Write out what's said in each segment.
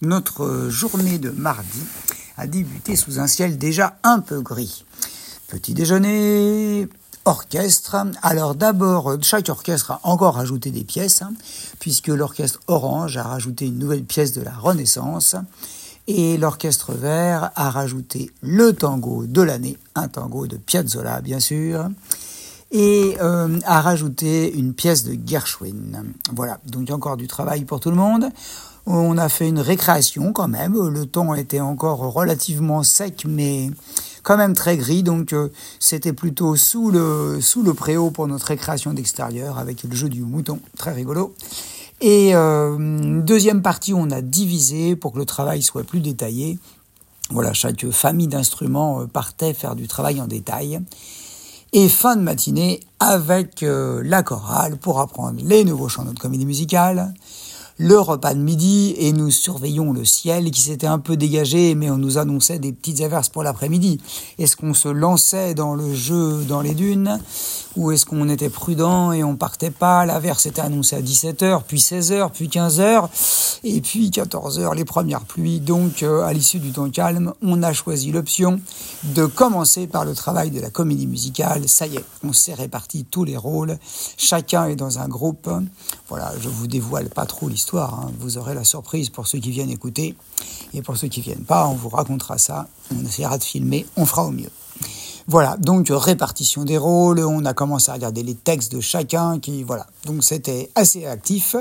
notre journée de mardi a débuté sous un ciel déjà un peu gris. Petit déjeuner, orchestre. Alors d'abord, chaque orchestre a encore rajouté des pièces, puisque l'orchestre Orange a rajouté une nouvelle pièce de la Renaissance, et l'orchestre Vert a rajouté le tango de l'année, un tango de Piazzolla bien sûr, et a rajouté une pièce de Gershwin. Voilà, donc encore du travail pour tout le monde. On a fait une récréation quand même, le temps était encore relativement sec, mais quand même très gris, donc c'était plutôt sous le préau pour notre récréation d'extérieur, avec le jeu du mouton, très rigolo. Et deuxième partie, on a divisé pour que le travail soit plus détaillé. Voilà, chaque famille d'instruments partait faire du travail en détail. Et fin de matinée avec la chorale pour apprendre les nouveaux chants de notre comédie musicale, le repas de midi, et nous surveillons le ciel qui s'était un peu dégagé, mais on nous annonçait des petites averses pour l'après-midi. Est-ce qu'on se lançait dans le jeu dans les dunes, ou est-ce qu'on était prudent et on partait pas? L'averse était annoncée à 17h, puis 16h, puis 15h, et puis 14h, les premières pluies. Donc, à l'issue du temps calme, on a choisi l'option de commencer par le travail de la comédie musicale. Ça y est, on s'est réparti tous les rôles. Chacun est dans un groupe. Voilà, je vous dévoile pas trop l'histoire, vous aurez la surprise pour ceux qui viennent écouter, et pour ceux qui viennent pas, on vous racontera ça, on essaiera de filmer, on fera au mieux. Voilà, donc répartition des rôles, on a commencé à regarder les textes de chacun, voilà, donc c'était assez actif.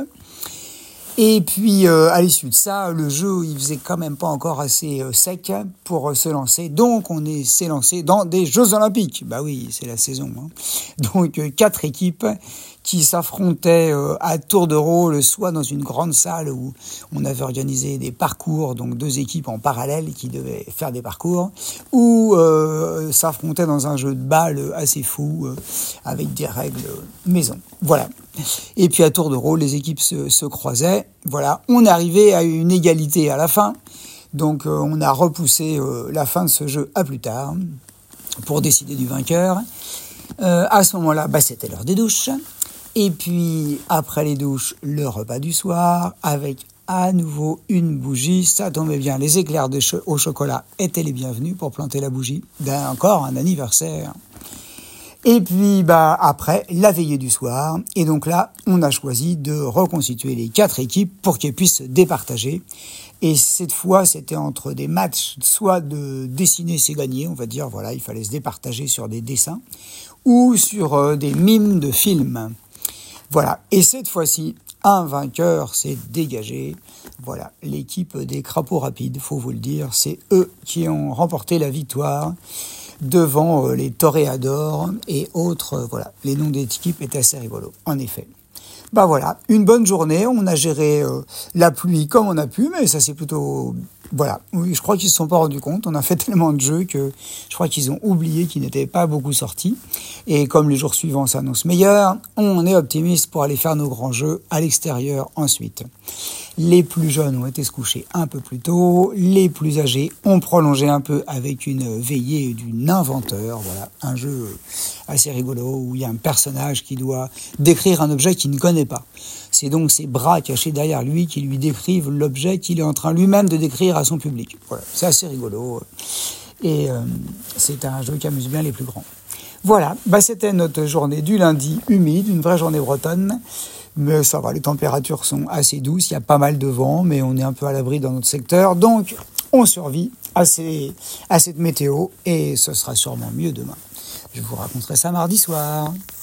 Et puis, à l'issue de ça, le jeu, il faisait quand même pas encore assez sec pour se lancer. Donc, on s'est lancé dans des Jeux Olympiques. Bah oui, c'est la saison. Donc, 4 équipes qui s'affrontaient à tour de rôle, soit dans une grande salle où on avait organisé des parcours, donc 2 équipes en parallèle qui devaient faire des parcours, ou s'affrontaient dans un jeu de balle assez fou, avec des règles maison. Voilà. Et puis à tour de rôle, les équipes se croisaient. Voilà, on est arrivé à une égalité à la fin. Donc on a repoussé la fin de ce jeu à plus tard pour décider du vainqueur. À ce moment-là, c'était l'heure des douches. Et puis après les douches, le repas du soir avec à nouveau une bougie. Ça tombait bien, les éclairs au chocolat étaient les bienvenus pour planter la bougie. Encore un anniversaire. Et puis, après, la veillée du soir. Et donc là, on a choisi de reconstituer les 4 équipes pour qu'elles puissent se départager. Et cette fois, c'était entre des matchs, soit de dessiner, c'est gagné, on va dire, voilà, il fallait se départager sur des dessins, ou sur des mimes de films. Voilà. Et cette fois-ci, un vainqueur s'est dégagé. Voilà, l'équipe des crapauds rapides, faut vous le dire, c'est eux qui ont remporté la victoire devant les toréadors et autres. Voilà, les noms des équipes étaient assez rigolos, en effet. Voilà, une bonne journée, on a géré la pluie comme on a pu, mais ça c'est plutôt... Voilà, oui, je crois qu'ils ne se sont pas rendus compte, on a fait tellement de jeux que je crois qu'ils ont oublié qu'ils n'étaient pas beaucoup sortis. Et comme les jours suivants s'annoncent meilleurs, on est optimiste pour aller faire nos grands jeux à l'extérieur ensuite. Les plus jeunes ont été se coucher un peu plus tôt, les plus âgés ont prolongé un peu avec une veillée d'une inventeur, voilà, un jeu assez rigolo où il y a un personnage qui doit décrire un objet qu'il ne connaît pas. C'est donc ses bras cachés derrière lui qui lui décrivent l'objet qu'il est en train lui-même de décrire à son public. Voilà, c'est assez rigolo et c'est un jeu qui amuse bien les plus grands. Voilà, c'était notre journée du lundi humide, une vraie journée bretonne. Mais ça va, les températures sont assez douces, il y a pas mal de vent, mais on est un peu à l'abri dans notre secteur. Donc, on survit à cette météo et ce sera sûrement mieux demain. Je vous raconterai ça mardi soir.